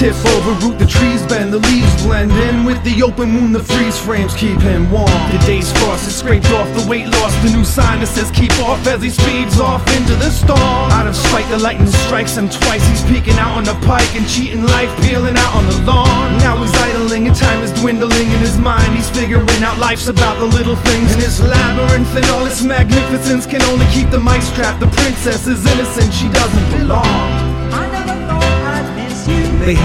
tip over, root the trees bend, the leaves blend in with the open moon, the freeze frames keep him warm. The day's frost is scraped off, the weight lost, the new sign that says keep off as he speeds off into the storm. Out of spite, the lightning strikes him twice, he's peeking out on the pike and cheating life, peeling out on the lawn. Now he's idling and time is dwindling in his mind, he's figuring out life's about the little things in this labyrinth, and all its magnificence can only keep the mice trapped. The princess is innocent, she doesn't belong.